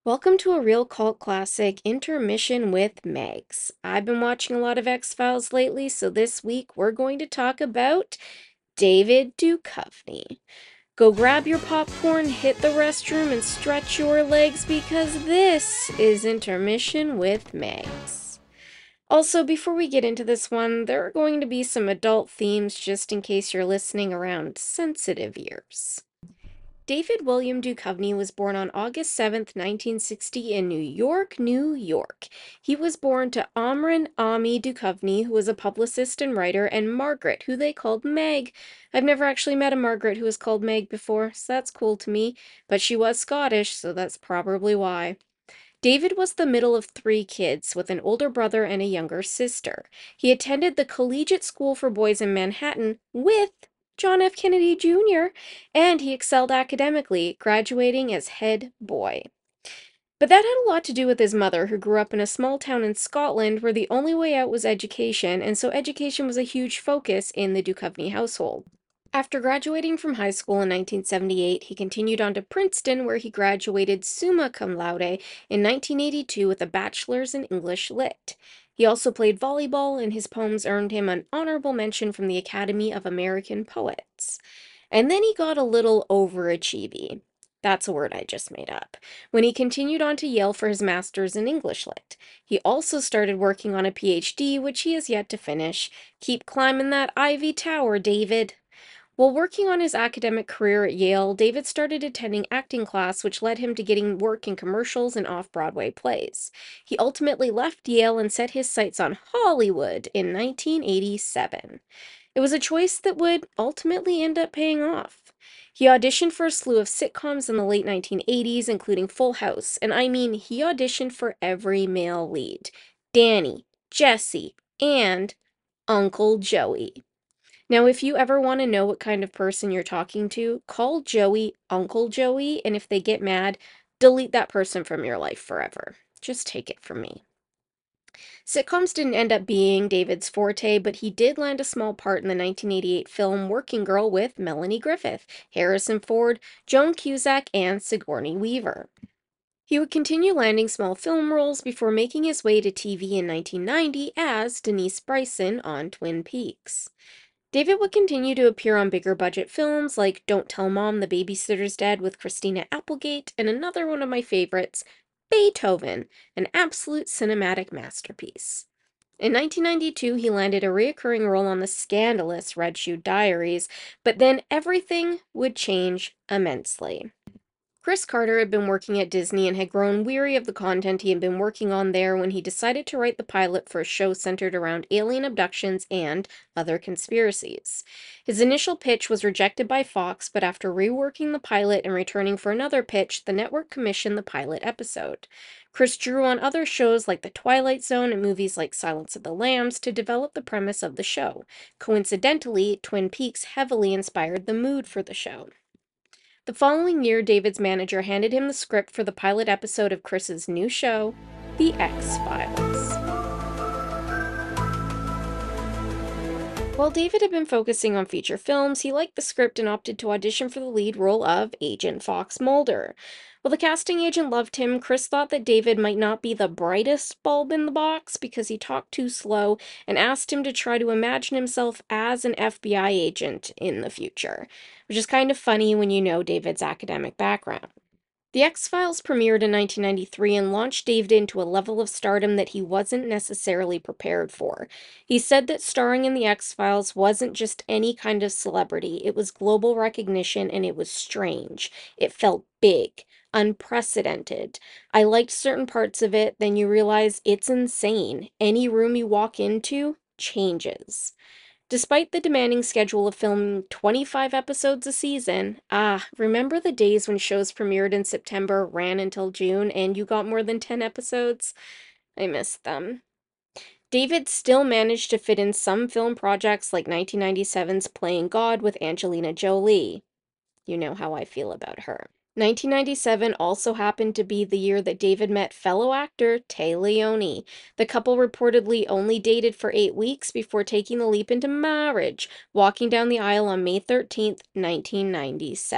Welcome to a real cult classic, Intermission with Megs. I've been watching a lot of X-Files lately, so this week we're going to talk about David Duchovny. Go grab your popcorn, hit the restroom, and stretch your legs because this is Intermission with Megs. Also, before we get into this one, there are going to be some adult themes just in case you're listening around sensitive ears. David William Duchovny was born on August 7th, 1960 in New York, New York. He was born to Amran Ami Duchovny, who was a publicist and writer, and Margaret, who they called Meg. I've never actually met a Margaret who was called Meg before, so that's cool to me, but she was Scottish, so that's probably why. David was the middle of three kids, with an older brother and a younger sister. He attended the Collegiate School for Boys in Manhattan with John F. Kennedy Jr., and he excelled academically, graduating as head boy. But that had a lot to do with his mother, who grew up in a small town in Scotland where the only way out was education, and so education was a huge focus in the Duchovny household. After graduating from high school in 1978, he continued on to Princeton, where he graduated summa cum laude in 1982 with a bachelor's in English Lit. He also played volleyball, and his poems earned him an honorable mention from the Academy of American Poets. And then he got a little overachievy. That's a word I just made up. When he continued on to Yale for his master's in English Lit. He also started working on a PhD, which he has yet to finish. Keep climbing that ivy tower, David. While working on his academic career at Yale, David started attending acting class, which led him to getting work in commercials and off-Broadway plays. He ultimately left Yale and set his sights on Hollywood in 1987. It was a choice that would ultimately end up paying off. He auditioned for a slew of sitcoms in the late 1980s, including Full House, and I mean, he auditioned for every male lead: Danny, Jesse, and Uncle Joey. Now, if you ever want to know what kind of person you're talking to, call Joey Uncle Joey, and if they get mad, delete that person from your life forever. Just take it from me. Sitcoms didn't end up being David's forte, but he did land a small part in the 1988 film Working Girl with Melanie Griffith, Harrison Ford, Joan Cusack, and Sigourney Weaver. He would continue landing small film roles before making his way to TV in 1990 as Denise Bryson on Twin Peaks. David would continue to appear on bigger budget films like Don't Tell Mom the Babysitter's Dead with Christina Applegate, and another one of my favorites, Beethoven, an absolute cinematic masterpiece. In 1992, he landed a recurring role on the scandalous Red Shoe Diaries, but then everything would change immensely. Chris Carter had been working at Disney and had grown weary of the content he had been working on there when he decided to write the pilot for a show centered around alien abductions and other conspiracies. His initial pitch was rejected by Fox, but after reworking the pilot and returning for another pitch, the network commissioned the pilot episode. Chris drew on other shows like The Twilight Zone and movies like Silence of the Lambs to develop the premise of the show. Coincidentally, Twin Peaks heavily inspired the mood for the show. The following year, David's manager handed him the script for the pilot episode of Chris's new show, The X-Files. While David had been focusing on feature films, he liked the script and opted to audition for the lead role of Agent Fox Mulder. While the casting agent loved him, Chris thought that David might not be the brightest bulb in the box because he talked too slow and asked him to try to imagine himself as an FBI agent in the future, which is kind of funny when you know David's academic background. The X-Files premiered in 1993 and launched David into a level of stardom that he wasn't necessarily prepared for. He said that starring in The X-Files wasn't just any kind of celebrity, it was global recognition and it was strange. It felt big, unprecedented. I liked certain parts of it, then you realize it's insane. Any room you walk into changes. Despite the demanding schedule of filming 25 episodes a season, remember the days when shows premiered in September, ran until June, and you got more than 10 episodes? I miss them. David still managed to fit in some film projects like 1997's Playing God with Angelina Jolie. You know how I feel about her. 1997 also happened to be the year that David met fellow actor Tay Leone. The couple reportedly only dated for 8 weeks before taking the leap into marriage, walking down the aisle on May 13th, 1997.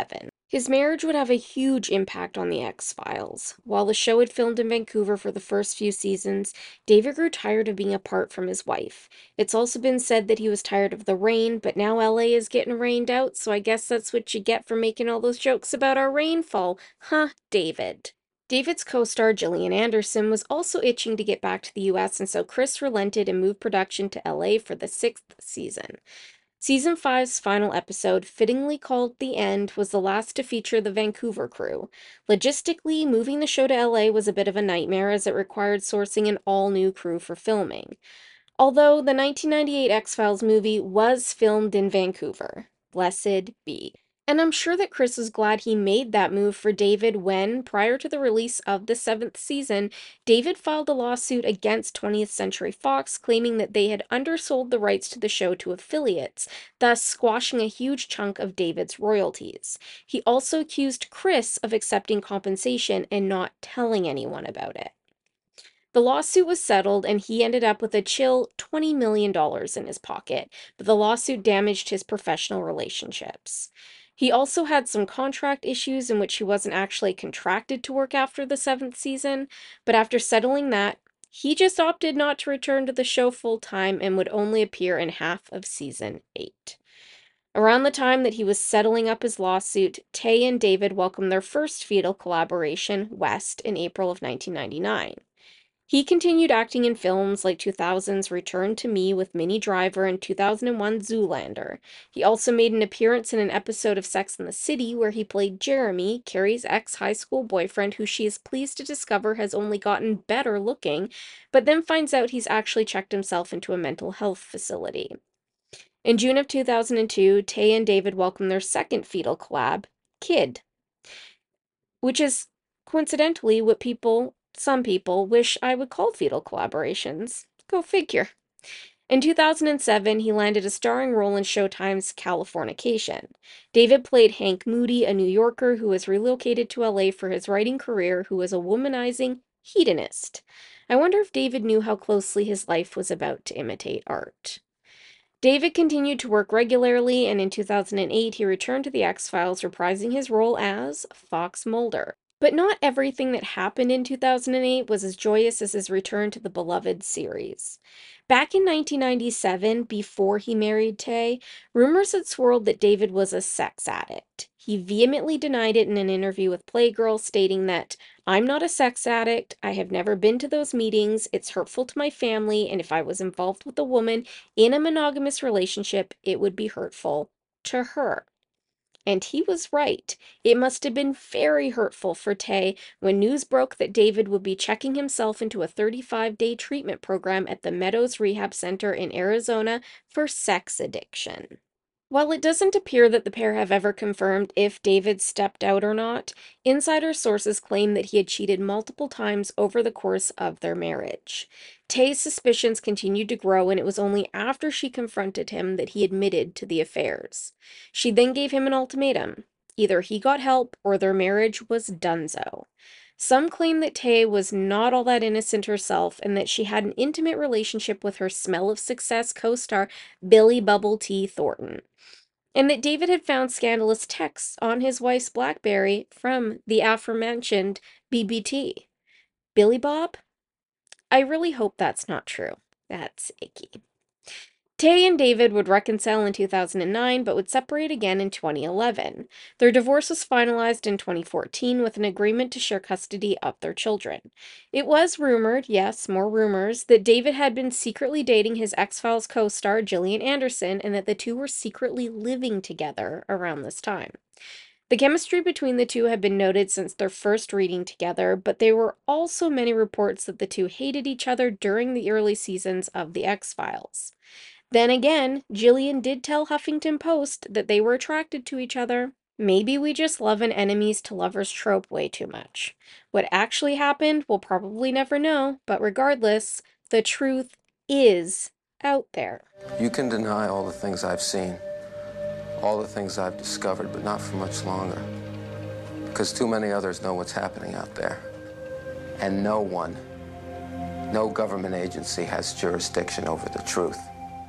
His marriage would have a huge impact on The X-Files. While the show had filmed in Vancouver for the first few seasons, David grew tired of being apart from his wife. It's also been said that he was tired of the rain, but now LA is getting rained out, so I guess that's what you get for making all those jokes about our rainfall. Huh, David. David's co-star Gillian Anderson was also itching to get back to the US, and so Chris relented and moved production to LA for the 6th season. Season 5's final episode, fittingly called The End, was the last to feature the Vancouver crew. Logistically, moving the show to LA was a bit of a nightmare as it required sourcing an all-new crew for filming. Although the 1998 X-Files movie was filmed in Vancouver. Blessed be. And I'm sure that Chris was glad he made that move for David when, prior to the release of the 7th season, David filed a lawsuit against 20th Century Fox claiming that they had undersold the rights to the show to affiliates, thus squashing a huge chunk of David's royalties. He also accused Chris of accepting compensation and not telling anyone about it. The lawsuit was settled, and he ended up with a chill $20 million in his pocket, but the lawsuit damaged his professional relationships. He also had some contract issues in which he wasn't actually contracted to work after the 7th season, but after settling that, he just opted not to return to the show full time and would only appear in half of season 8. Around the time that he was settling up his lawsuit, Tay and David welcomed their first fetal collaboration, West, in April of 1999. He continued acting in films like 2000's Return to Me with Minnie Driver and 2001 Zoolander. He also made an appearance in an episode of Sex and the City where he played Jeremy, Carrie's ex-high school boyfriend, who she is pleased to discover has only gotten better looking, but then finds out he's actually checked himself into a mental health facility. In June of 2002, Tay and David welcomed their second fetal collab, Kid, which is coincidentally what some people wish I would call fetal collaborations. Go figure. In 2007, he landed a starring role in Showtime's Californication. David played Hank Moody, a New Yorker who was relocated to LA for his writing career, who was a womanizing hedonist. I wonder if David knew how closely his life was about to imitate art. David continued to work regularly, and in 2008, he returned to The X-Files, reprising his role as Fox Mulder. But not everything that happened in 2008 was as joyous as his return to the beloved series. Back in 1997, before he married Tay, rumors had swirled that David was a sex addict. He vehemently denied it in an interview with Playgirl, stating that, "I'm not a sex addict, I have never been to those meetings, it's hurtful to my family, and if I was involved with a woman in a monogamous relationship, it would be hurtful to her." And he was right. It must have been very hurtful for Tay when news broke that David would be checking himself into a 35-day treatment program at the Meadows Rehab Center in Arizona for sex addiction. While it doesn't appear that the pair have ever confirmed if David stepped out or not, insider sources claim that he had cheated multiple times over the course of their marriage. Tay's suspicions continued to grow, and it was only after she confronted him that he admitted to the affairs. She then gave him an ultimatum. Either he got help or their marriage was donezo. Some claim that Tay was not all that innocent herself and that she had an intimate relationship with her Smell of Success co-star Billy Bubble T. Thornton, and that David had found scandalous texts on his wife's BlackBerry from the aforementioned BBT. Billy Bob? I really hope that's not true. That's icky. Tay and David would reconcile in 2009, but would separate again in 2011. Their divorce was finalized in 2014 with an agreement to share custody of their children. It was rumored, yes, more rumors, that David had been secretly dating his X-Files co-star Gillian Anderson and that the two were secretly living together around this time. The chemistry between the two had been noted since their first reading together, but there were also many reports that the two hated each other during the early seasons of The X-Files. Then again, Gillian did tell Huffington Post that they were attracted to each other. Maybe we just love an enemies to lovers trope way too much. What actually happened, we'll probably never know, but regardless, the truth is out there. You can deny all the things I've seen, all the things I've discovered, but not for much longer. Because too many others know what's happening out there. And no government agency has jurisdiction over the truth.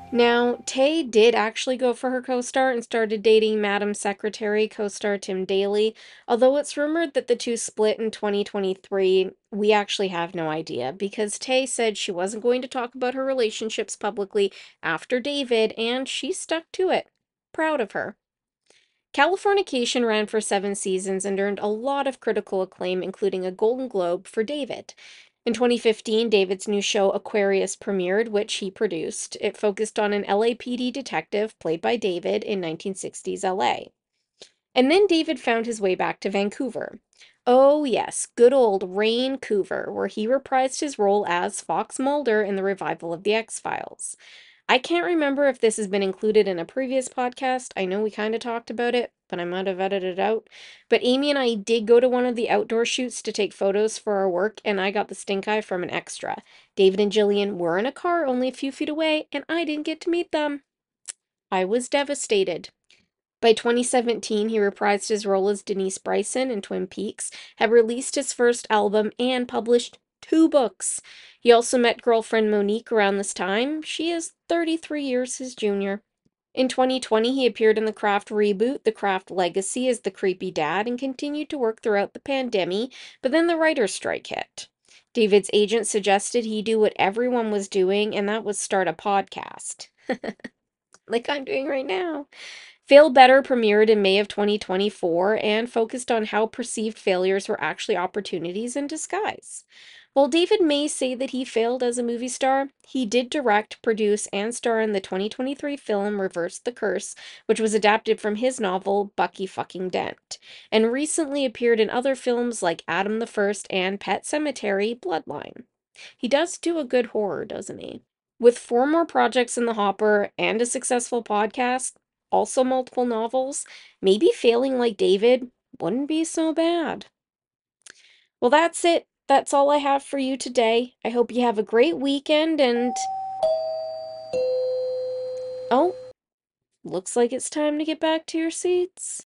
Now, Tay did actually go for her co star and started dating Madam Secretary co star Tim Daly. Although it's rumored that the two split in 2023, we actually have no idea because Tay said she wasn't going to talk about her relationships publicly after David, and she stuck to it. Proud of her. Californication ran for 7 seasons and earned a lot of critical acclaim, including a Golden Globe for David. In 2015, David's new show Aquarius premiered, which he produced. It focused on an LAPD detective played by David in 1960s LA. And then David found his way back to Vancouver. Oh, yes, good old Raincouver, where he reprised his role as Fox Mulder in the revival of The X Files. I can't remember if this has been included in a previous podcast. I know we kind of talked about it, but I might have edited it out. But Amy and I did go to one of the outdoor shoots to take photos for our work, and I got the stink eye from an extra. David and Jillian were in a car only a few feet away, and I didn't get to meet them. I was devastated. By 2017, he reprised his role as Denise Bryson in Twin Peaks, had released his first album, and published 2 books. He also met girlfriend Monique around this time. She is 33 years his junior. In 2020, he appeared in the Craft reboot, The Craft Legacy, as the creepy dad and continued to work throughout the pandemic, but then the writer's strike hit. David's agent suggested he do what everyone was doing, and that was start a podcast, like I'm doing right now. Fail Better premiered in May of 2024 and focused on how perceived failures were actually opportunities in disguise. While David may say that he failed as a movie star, he did direct, produce, and star in the 2023 film Reverse the Curse, which was adapted from his novel Bucky Fucking Dent, and recently appeared in other films like Adam the First and Pet Sematary Bloodline. He does do a good horror, doesn't he? With 4 more projects in the hopper and a successful podcast, also multiple novels, maybe failing like David wouldn't be so bad. Well, that's it. That's all I have for you today. I hope you have a great weekend and. Oh, looks like it's time to get back to your seats.